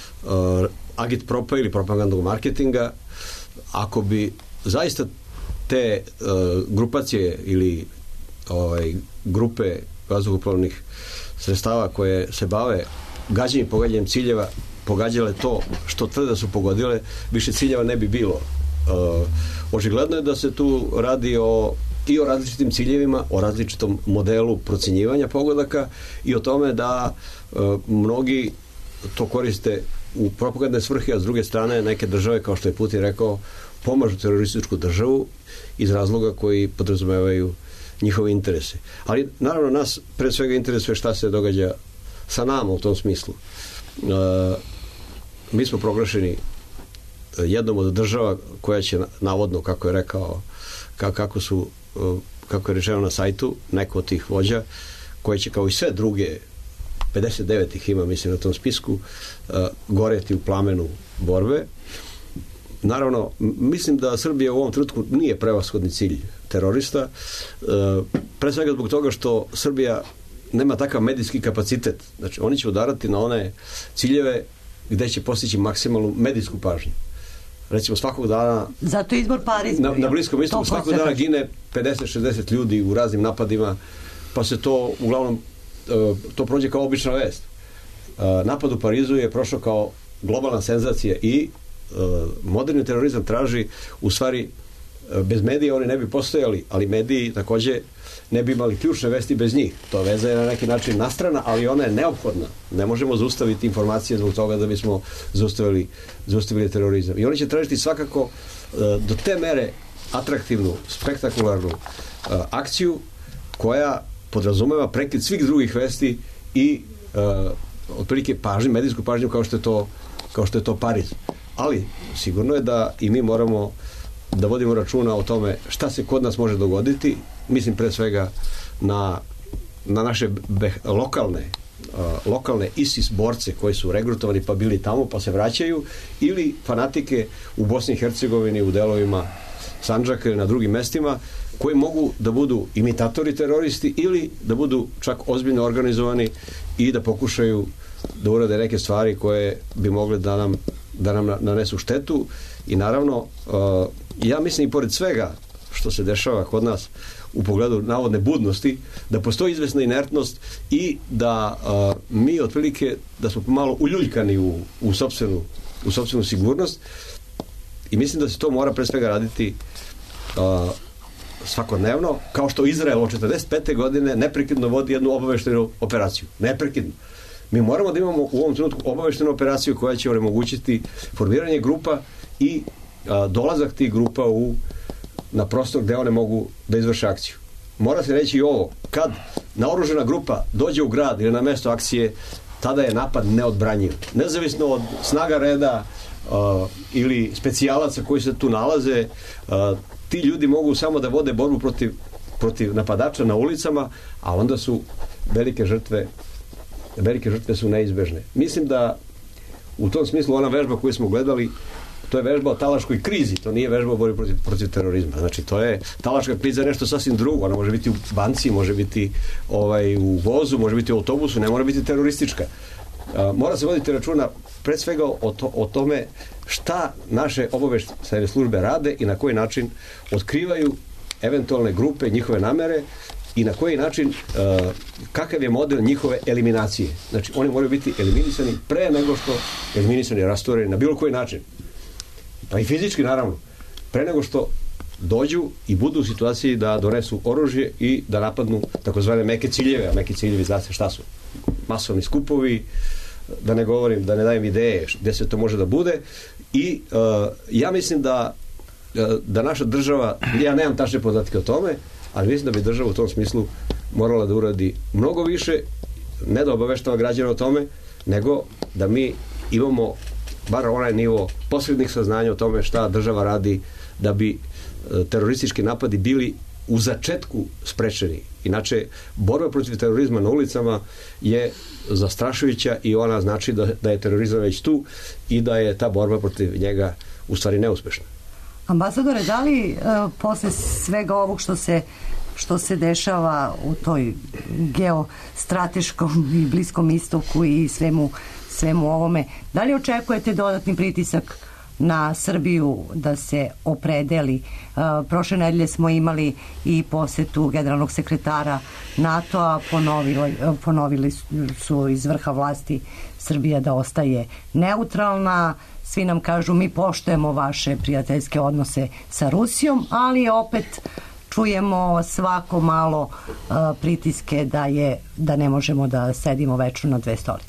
agitpropa ili propagandnog marketinga. Ako bi zaista te grupacije ili ovaj, grupe vazduhoplovnih sredstava koje se bave gađanjem i pogađanjem ciljeva pogađale to što tvrde da su pogodile, više ciljeva ne bi bilo. Uh, očigledno je da se tu radi o, i o različitim ciljevima, o različitom modelu procenjivanja pogodaka i o tome da uh, mnogi to koriste u propagandne svrhe, a s druge strane neke države, kao što je Putin rekao, pomažu terorističku državu iz razloga koji podrazumevaju njihove interese. Ali naravno nas pre svega interesuje šta se događa sa nama u tom smislu. Uh, mi smo proglašeni jednom od država koja će navodno, kako je rekao, kako su, kako je rečeno na sajtu, neko od tih vođa, koje će kao i sve druge, pedeset devet ih ima, mislim, na tom spisku, goreti u plamenu borbe. Naravno, mislim da Srbija u ovom trenutku nije prevashodni cilj terorista, pre svega zbog toga što Srbija nema takav medijski kapacitet. Znači, oni će udarati na one ciljeve gde će postići maksimalnu medijsku pažnju. Recimo svakog dana zato izbor Pariz na, na Bliskom istoku svakog dana gine pedeset šezdeset ljudi u raznim napadima, pa se to uglavnom to prođe kao obična vest. Napad u Parizu je prošao kao globalna senzacija i moderni terorizam traži, u stvari bez medija oni ne bi postojali, ali mediji takođe ne bi imali ključne vesti bez njih. To veza je na neki način nastrana, ali ona je neophodna. Ne možemo zaustaviti informacije zbog toga da bismo zaustavili, zaustavili terorizam. I oni će tražiti svakako do te mere atraktivnu, spektakularnu akciju koja podrazumeva prekid svih drugih vesti i otprilike pažnju, medijsku pažnju kao što je to, kao što je to Pariz. Ali sigurno je da i mi moramo da vodimo računa o tome šta se kod nas može dogoditi. Mislim pre svega na, na naše be, lokalne uh, lokalne ISIS borce koji su regrutovani pa bili tamo pa se vraćaju, ili fanatike u Bosni i Hercegovini, u delovima Sandžaka ili na drugim mestima, koji mogu da budu imitatori teroristi ili da budu čak ozbiljno organizovani i da pokušaju da urade neke stvari koje bi mogle da nam, da nam nanesu štetu. I naravno, uh, ja mislim i pored svega što se dešava kod nas u pogledu navodne budnosti, da postoji izvesna inertnost i da uh, mi otprilike da smo malo uljuljkani u, u, sopstvenu, u sopstvenu sigurnost I mislim da se to mora pre svega raditi uh, svakodnevno, kao što Izrael od četrdeset pete godine neprekidno vodi jednu obaveštenu operaciju. Neprekidno. Mi moramo da imamo u ovom trenutku obaveštenu operaciju koja će onemogućiti formiranje grupa i a, dolazak tih grupa u, na prostor gde one mogu da izvrše akciju. Mora se reći i ovo, kad naoružena grupa dođe u grad ili na mesto akcije, tada je napad neodbranjiv. Nezavisno od snaga reda a, ili specijalaca koji se tu nalaze, a, ti ljudi mogu samo da vode borbu protiv, protiv napadača na ulicama, a onda su velike žrtve velike žrtve su neizbežne. Mislim da u tom smislu ona vežba koju smo gledali, to je vežba o talaškoj krizi, to nije vežba o borbi protiv, protiv terorizma. Znači, to je, talaška kriza je nešto sasvim drugo, ona može biti u banci, može biti ovaj, u vozu, može biti u autobusu, ne mora biti teroristička. A, mora se voditi računa pre svega o, to, o tome šta naše obaveštajne službe rade i na koji način otkrivaju eventualne grupe, njihove namere i na koji način, uh, kakav je model njihove eliminacije. Znači, oni moraju biti eliminisani pre nego što eliminisani, rastureni na bilo koji način. Pa i fizički, naravno. Pre nego što dođu i budu u situaciji da donesu oružje i da napadnu takozvane meke ciljeve, a meki ciljevi, znate šta su? Masovni skupovi, da ne govorim, da ne dajem ideje gde se to može da bude. I uh, ja mislim da, da naša država, ja nemam tačne podatke o tome, ali mislim da bi država u tom smislu morala da uradi mnogo više, ne da obaveštava građana o tome, nego da mi imamo bar onaj nivo posrednih saznanja o tome šta država radi da bi teroristički napadi bili u začetku sprečeni. Inače, borba protiv terorizma na ulicama je zastrašujuća i ona znači da, da je terorizam već tu i da je ta borba protiv njega u stvari neuspešna. Ambasadore, da li uh, posle svega ovog što se što se dešava u toj geostrateškom i bliskom istoku i svemu, svemu ovome, da li očekujete dodatni pritisak na Srbiju da se opredeli? Uh, prošle nedelje smo imali i posetu generalnog sekretara NATO-a, ponovili, ponovili su iz vrha vlasti Srbija da ostaje neutralna. Svi nam kažu mi poštujemo vaše prijateljske odnose sa Rusijom, ali opet čujemo svako malo uh, pritiske da je da ne možemo da sedimo večno na dve stolice.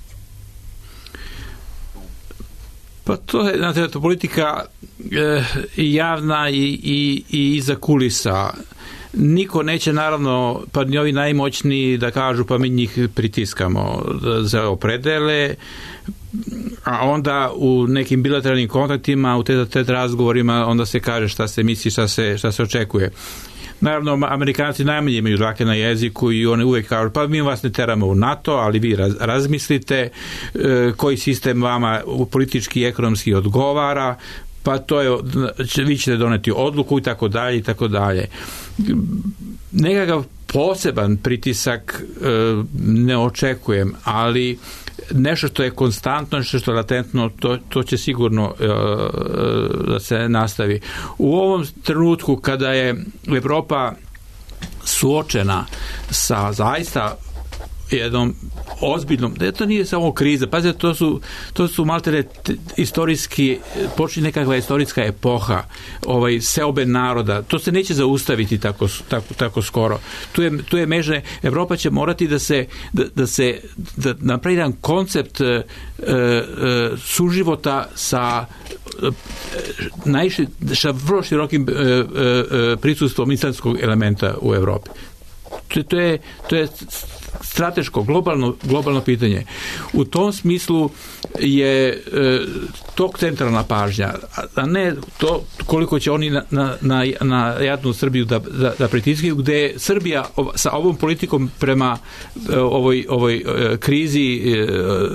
Pa to je, znate, to politika e, javna i, i, i iza kulisa. Niko neće, naravno, pa ni ovi najmoćniji da kažu pa mi njih pritiskamo da se opredele, a onda u nekim bilateralnim kontaktima, u te, te razgovorima onda se kaže šta se misli, šta se, šta se očekuje. Naravno, Amerikanci najmanje imaju dlake na jeziku i oni uvek kažu, pa mi vas ne teramo u NATO, ali vi raz, razmislite e, koji sistem vama politički i ekonomski odgovara, pa to je, vi ćete doneti odluku i tako dalje i tako dalje. Nekakav poseban pritisak e, ne očekujem, ali nešto što je konstantno, nešto što je latentno, to, to će sigurno e, da se nastavi. U ovom trenutku kada je Evropa suočena sa zaista jednom ozbiljnom, da to nije samo kriza, pazite, to su, to su maltere istorijski, počinje nekakva istorijska epoha, ovaj, seobe naroda, to se neće zaustaviti tako, tako, tako skoro. Tu je, tu je mežne, Evropa će morati da se, da, da se, da napravi jedan koncept e, e, suživota sa najši, sa vrlo širokim e, e, prisustvom islamskog elementa u Evropi. To, to je, to je strateško, globalno, globalno pitanje. U tom smislu je e, to centralna pažnja, a ne to koliko će oni na, na, na, na jadnu Srbiju da, da, da pritiskaju, gde Srbija sa ovom politikom prema e, ovoj, ovoj e, krizi e,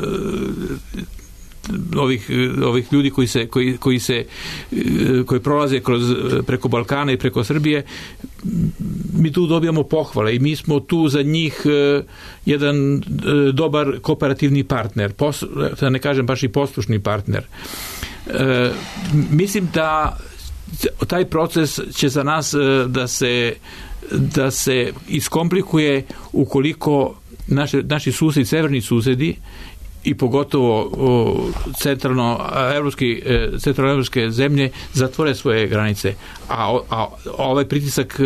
ovih, ovih ljudi koji se, koji, koji se koji prolaze kroz, preko Balkana i preko Srbije, mi tu dobijamo pohvale i mi smo tu za njih jedan dobar kooperativni partner, pos, da ne kažem baš i poslušni partner. E, mislim da taj proces će za nas da se da se iskomplikuje ukoliko naše, naši susedi, severni susedi i pogotovo centralno evropski centralno evropske zemlje zatvore svoje granice, a, a ovaj pritisak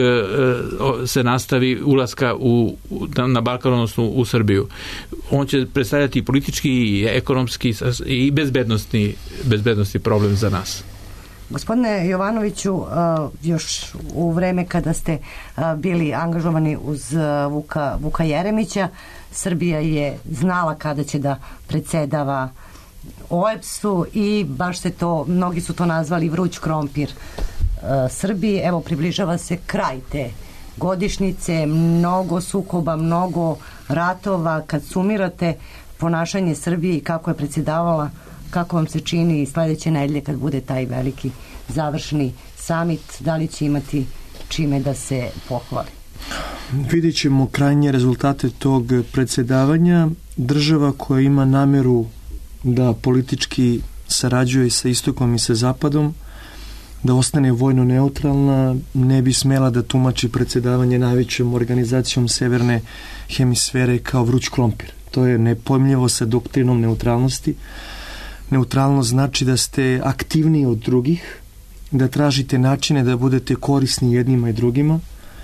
se nastavi ulaska u, na Balkan, odnosno u Srbiju. On će predstavljati politički i ekonomski i bezbednosni bezbednosni problem za nas. Gospodine Jovanoviću, još u vreme kada ste bili angažovani uz Vuka, Vuka Jeremića, Srbija je znala kada će da predsedava O E B S-u i baš se to, mnogi su to nazvali vruć krompir Srbiji. Evo, približava se kraj te godišnjice, mnogo sukoba, mnogo ratova. Kad sumirate ponašanje Srbije i kako je predsedavala, kako vam se čini sledeće nedelje kad bude taj veliki završni samit, da li će imati čime da se pohvali? Vidjet ćemo krajnje rezultate tog predsedavanja. Država koja ima nameru da politički sarađuje sa istokom i sa zapadom, da ostane vojno neutralna, ne bi smela da tumači predsedavanje najvećom organizacijom severne hemisfere kao vruć krompir. To je nepojmljivo sa doktrinom neutralnosti. Neutralnost znači da ste aktivniji od drugih, da tražite načine da budete korisni jednima i drugima.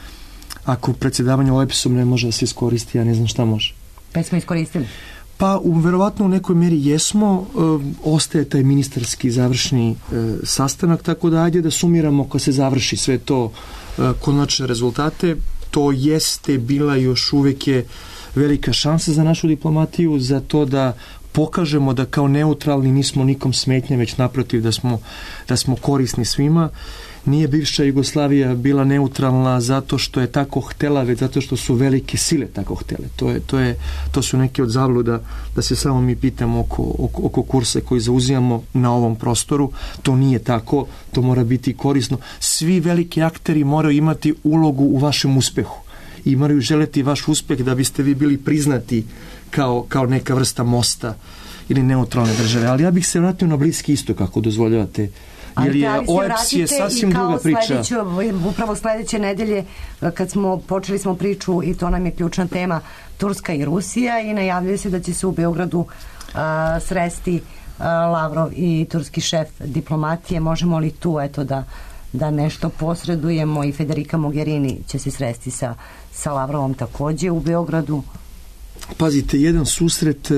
Ako predsedavanje O E B S-om ne može da se iskoristi, ja ne znam šta može. Pa smo iskoristili? Pa, u, verovatno u nekoj meri jesmo. E, ostaje taj ministarski završni e, sastanak, tako da ajde da sumiramo kad se završi sve to e, konačne rezultate. To jeste bila još uvek je velika šansa za našu diplomatiju, za to da pokažemo da kao neutralni nismo nikom smetnje, već naprotiv da smo, da smo korisni svima. Nije bivša Jugoslavija bila neutralna zato što je tako htela, već zato što su velike sile tako htele. To, je, to, je, to su neke od zabluda da se samo mi pitamo oko, oko, oko kursa koji zauzimamo na ovom prostoru. To nije tako, to mora biti korisno. Svi veliki akteri moraju imati ulogu u vašem uspehu i moraju želeti vaš uspeh da biste vi bili priznati kao, kao neka vrsta mosta ili neutralne države. Ali ja bih se vratio na Bliski istok, ako dozvoljavate. Jer je O E B S je sasvim druga priča. Sledeće, upravo sledeće nedelje, kad smo počeli smo priču, i to nam je ključna tema, Turska i Rusija, i najavljuje se da će se u Beogradu a, sresti a, Lavrov i turski šef diplomatije. Možemo li tu eto da, da nešto posredujemo, i Federica Mogherini će se sresti sa, sa Lavrovom takođe u Beogradu? Pazite, jedan susret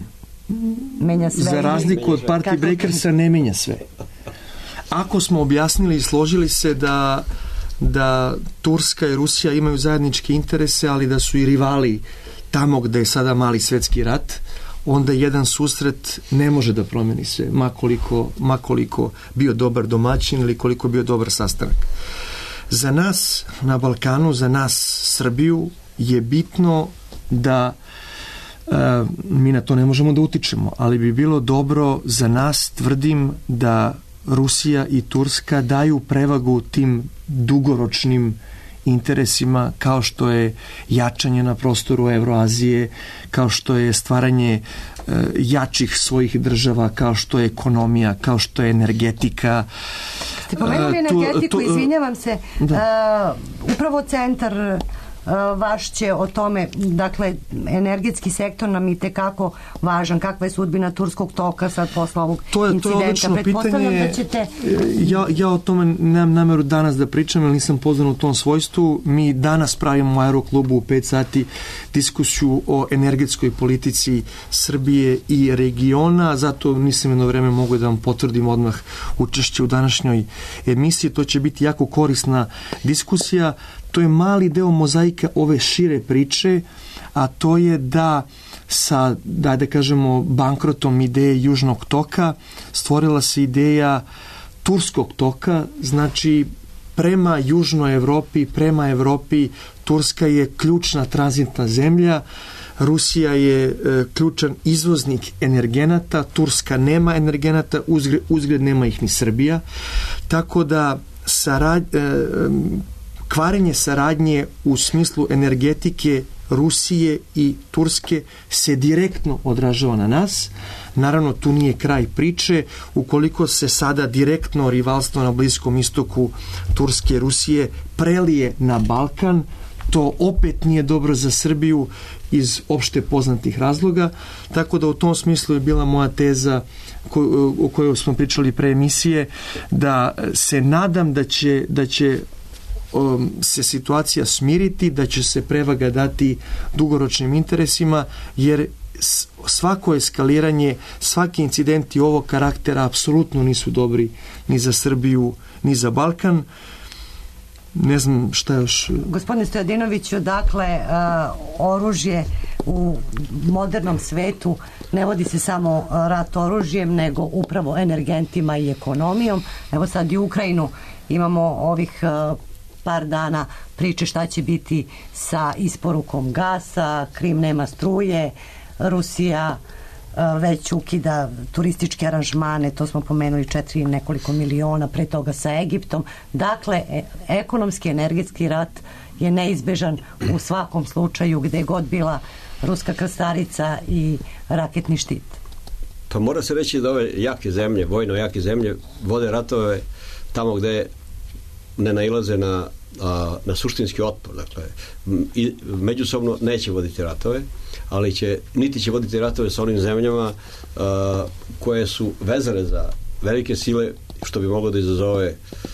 menja sve, za razliku od Party Breakersa ne menja sve. Ako smo objasnili i složili se da, da Turska i Rusija imaju zajedničke interese, ali da su i rivali tamo gde je sada mali svetski rat, onda jedan susret ne može da promeni sve, makoliko, makoliko bio dobar domaćin ili koliko bio dobar sastanak. Za nas na Balkanu, za nas Srbiju, je bitno da e, mi na to ne možemo da utičemo, ali bi bilo dobro za nas, tvrdim, da Rusija i Turska daju prevagu tim dugoročnim interesima, kao što je jačanje na prostoru Evroazije, kao što je stvaranje e, jačih svojih država, kao što je ekonomija, kao što je energetika. Ste pomenuli energetiku, izvinjavam se, da. Uh, upravo centar vaš će o tome, dakle, energetski sektor nam i tekako važan. Kakva je sudbina turskog toka sad posle ovog to je, incidenta? To je pitanje. Da ćete... ja, ja o tome nemam nameru danas da pričam, jer nisam pozvan u tom svojstvu. Mi danas pravimo u Aeroklubu u pet sati diskusiju o energetskoj politici Srbije i regiona, zato nisam jedno vreme mogu da vam potvrdim odmah učešće u današnjoj emisiji. To će biti jako korisna diskusija. To je mali deo mozaika ove šire priče, a to je da sa, da, da kažemo, bankrotom ideje Južnog toka stvorila se ideja Turskog toka, znači prema Južnoj Evropi, prema Evropi. Turska je ključna tranzitna zemlja, Rusija je e, ključan izvoznik energenata, Turska nema energenata, uzgred, uzgred nema ih ni Srbija, tako da sarad, e, kvarenje saradnje u smislu energetike Rusije i Turske se direktno odražava na nas. Naravno, tu nije kraj priče. Ukoliko se sada direktno rivalstvo na Bliskom istoku Turske i Rusije prelije na Balkan, to opet nije dobro za Srbiju iz opšte poznatih razloga, tako da u tom smislu je bila moja teza ko, o kojoj smo pričali pre emisije, da se nadam da će, da će um, se situacija smiriti, da će se prevaga dati dugoročnim interesima, jer svako eskaliranje, svaki incidenti ovog karaktera apsolutno nisu dobri ni za Srbiju, ni za Balkan. Ne znam šta još... Gospodine Stojadinoviću, dakle, uh, oružje u modernom svetu ne vodi se samo rat oružjem, nego upravo energentima i ekonomijom. Evo sad i u Ukrajinu imamo ovih uh, par dana priče šta će biti sa isporukom gasa, Krim nema struje, Rusija već ukida turističke aranžmane, to smo pomenuli četiri nekoliko miliona, pre toga sa Egiptom. Dakle, ekonomski, energetski rat je neizbežan u svakom slučaju gde je god bila ruska krstarica i raketni štit. Pa mora se reći da ove jake zemlje, vojno jake zemlje, vode ratove tamo gde ne nailaze na, a, na suštinski otpor. Dakle, i, međusobno neće voditi ratove, ali će, niti će voditi ratove sa onim zemljama a, koje su vezane za velike sile, što bi moglo da izazove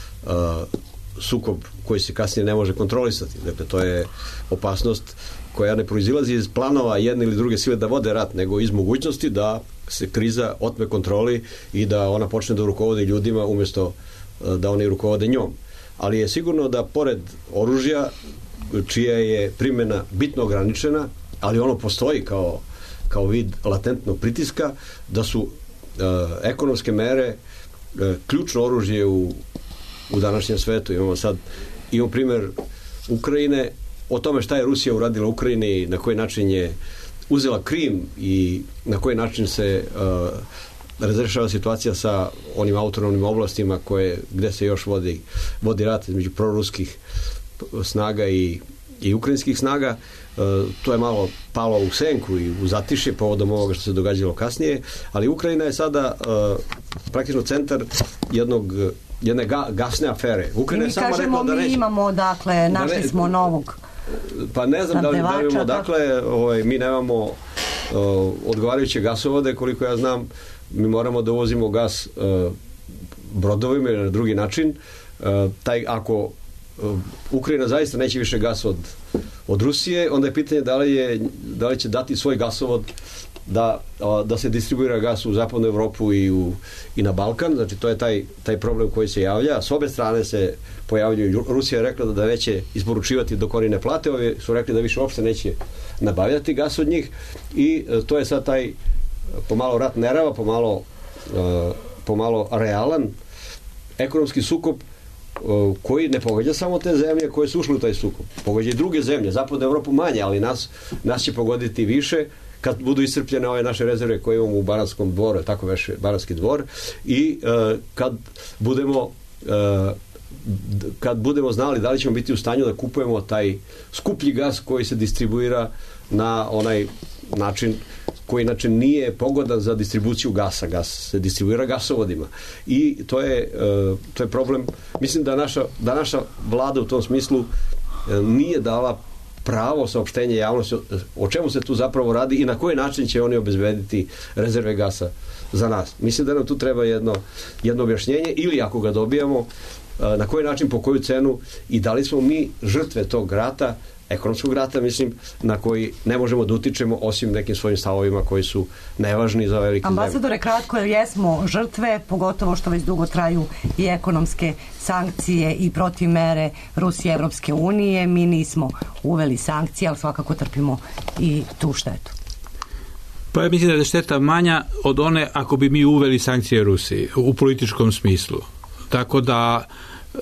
a, sukob koji se kasnije ne može kontrolisati. Dakle, to je opasnost koja ne proizilazi iz planova jedne ili druge sile da vode rat, nego iz mogućnosti da se kriza otme kontroli i da ona počne da rukovodi ljudima umjesto da oni rukovode njom. Ali je sigurno da pored oružja, čija je primjena bitno ograničena, ali ono postoji kao, kao vid latentnog pritiska, da su e, ekonomske mere e, ključno oružje u, u današnjem svetu. Imamo sad, imamo primjer Ukrajine, o tome šta je Rusija uradila Ukrajini, na koji način je uzela Krim i na koji način se uh, razrešava situacija sa onim autonomnim oblastima koje, gde se još vodi, vodi rat između proruskih snaga i, i ukrajinskih snaga. Uh, to je malo palo u senku i u zatišje povodom ovoga što se događalo kasnije, ali Ukrajina je sada uh, praktično centar jednog jedne ga, gasne afere. Ukrajina mi je samo kažemo, rekla da neće. Mi imamo, dakle, našli ne, smo novog pa ne znam da li, da li imamo, dakle, ovaj, mi nemamo uh, odgovarajuće gasovode, koliko ja znam, mi moramo da uvozimo gas uh, brodovima ili na drugi način. Uh, taj, ako uh, Ukrajina zaista neće više gas od, od Rusije, onda je pitanje da li, je, da li će dati svoj gasovod da, da se distribuira gas u zapadnu Evropu i, u, i na Balkan. Znači to je taj, taj problem koji se javlja. S obe strane se pojavljuju. Rusija je rekla da neće isporučivati dok oni ne plate, ovi su rekli da više uopšte neće nabavljati gas od njih i to je sad taj pomalo rat nerava, pomalo, uh, pomalo realan ekonomski sukob uh, koji ne pogađa samo te zemlje koje su ušle u taj sukob. Pogađa i druge zemlje, zapadnu Evropu manje, ali nas, nas će pogoditi više kad budu iscrpljene ove naše rezerve koje imamo u Bananskom dvoru, tako veše Bananski dvor, i uh, kad budemo uh, kad budemo znali da li ćemo biti u stanju da kupujemo taj skuplji gas koji se distribuira na onaj način koji inače nije pogodan za distribuciju gasa. Gas se distribuira gasovodima. I to je, uh, to je problem. Mislim da naša, da naša vlada u tom smislu uh, nije dala pravo saopštenje javnosti o čemu se tu zapravo radi i na koji način će oni obezbediti rezerve gasa za nas. Mislim da nam tu treba jedno, jedno objašnjenje ili ako ga dobijamo, na koji način, po koju cenu i da li smo mi žrtve tog rata, ekonomskog rata, mislim, na koji ne možemo da utičemo osim nekim svojim stavovima koji su nevažni za velike zemlje. Ambasadore, kratko, jer jesmo žrtve, pogotovo što već dugo traju i ekonomske sankcije i protivmere Rusije i Evropske unije. Mi nismo uveli sankcije, ali svakako trpimo i tu štetu. Pa ja mislim da je šteta manja od one ako bi mi uveli sankcije Rusiji u političkom smislu. Tako da e,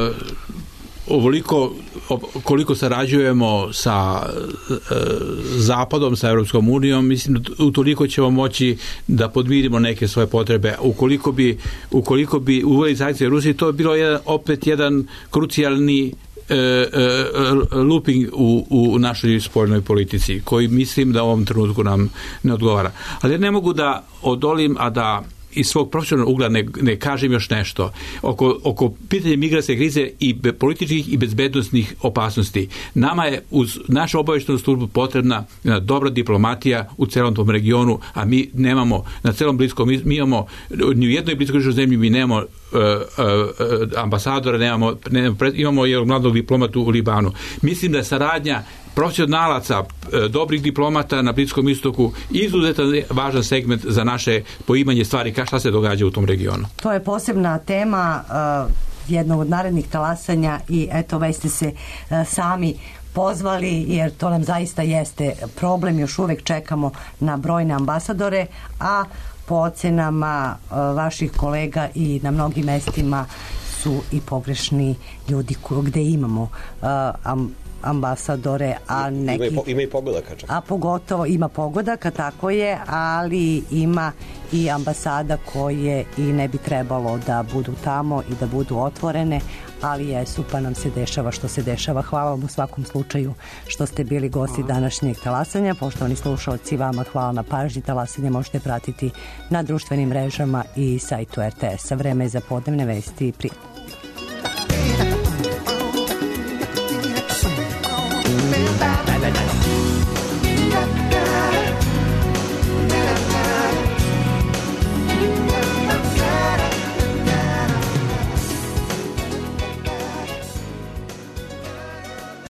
ovoliko koliko sarađujemo sa e, Zapadom, sa Evropskom unijom, mislim da utoliko ćemo moći da podmirimo neke svoje potrebe. Ukoliko bi, ukoliko bi uveli sankcije Rusiji, to je bilo jedan, opet jedan krucijalni e, e, looping u, u našoj spoljnoj politici, koji mislim da u ovom trenutku nam ne odgovara. Ali ja ne mogu da odolim, a da iz svog profesionalnog ugla ne, ne kažem još nešto oko, oko pitanja migrantske krize i be, političkih i bezbednosnih opasnosti. Nama je uz našu obavještajnu službu potrebna jedna dobra diplomatija u celom tom regionu, a mi nemamo na celom bliskom, mi, mi imamo ni u jednoj bliskoj zemlji mi nemamo uh, uh, ambasadora, nemamo, nemamo imamo jednog mladog diplomatu u Libanu. Mislim da je saradnja profesionalaca, dobrih diplomata na Bliskom istoku izuzetno važan segment za naše poimanje stvari ka šta se događa u tom regionu. To je posebna tema uh, jednog od narednih talasanja i eto već ste se uh, sami pozvali jer to nam zaista jeste problem, još uvek čekamo na brojne ambasadore, a po ocenama uh, vaših kolega i na mnogim mestima su i pogrešni ljudi ko, gde imamo uh, am, ambasadore, a neki... Ima i, ima i pogodaka čak. A pogotovo ima pogodaka, tako je, ali ima i ambasada koje i ne bi trebalo da budu tamo i da budu otvorene, ali jesu, pa nam se dešava što se dešava. Hvala vam u svakom slučaju što ste bili gosti današnjeg talasanja. Poštovani slušalci, vama hvala na pažnji. Talasanje možete pratiti na društvenim mrežama i sajtu er te es-a. Vreme je za podnevne vesti. Prijetno.